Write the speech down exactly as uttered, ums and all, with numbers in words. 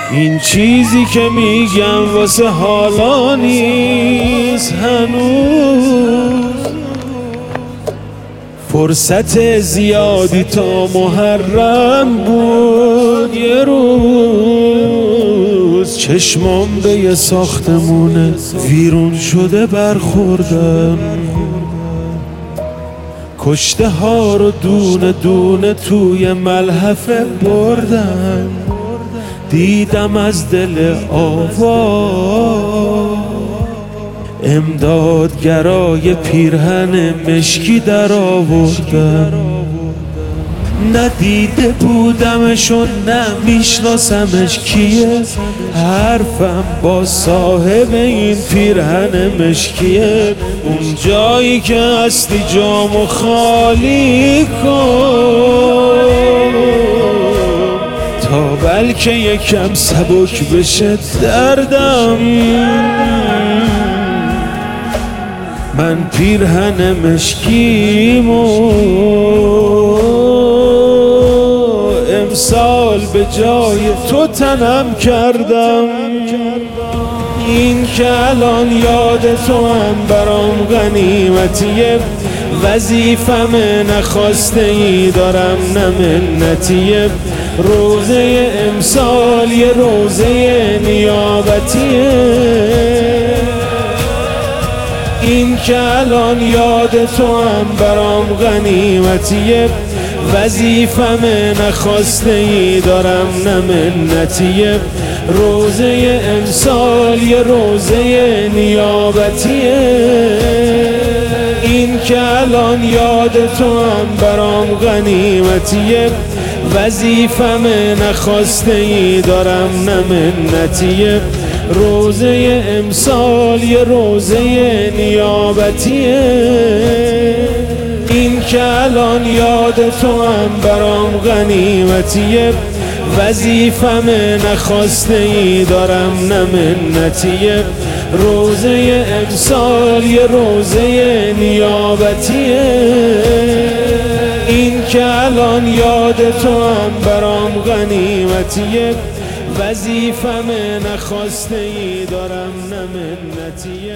این چیزی که میگم واسه حالا نیست هنوز، فرصت زیادی تا محرم بود. یه روز چشمام به یه ساختمونه ویرون شده برخوردن، کشته ها رو دونه دونه توی ملحفه بردن. دیدم از دل آوا امدادگرای پیرهن مشکی در آوردن. ندیده بودمشون نه میشناسمش کیه، حرفم با صاحب این پیرهن مشکیه. اون جایی که هستی جامو خالی کن تا بلکه یکم سبک بشه دردم. من پیرهن مشکیمو امسال به جای تو تنم کردم. این که الان یاد تو هم برام غنیمتیه، وظیفم نخواسته ای دارم نه منتیه. روزه امسال یه روزه نیابتیه، این که الان یاد تو هم برام غنیمتیه. وظیفم نخواسته ای دارم نه منتیه. روزه امسال یه روزه نیابتیه، این که الان یاد تو هم برام غنیمتیه. وظیفم نخواسته ای دارم نه منتیه. روزه امسال یه روزه نیابتیه، این که الان یاد تو هم برام غنیمتیه. وظیفم نخواسته ای دارم نه منتیه. روزه امسال یه روزه نیابتیه، این که الان یاد تو هم برام غنیمتیه. وظیفم نخواسته ای دارم نه منتیه.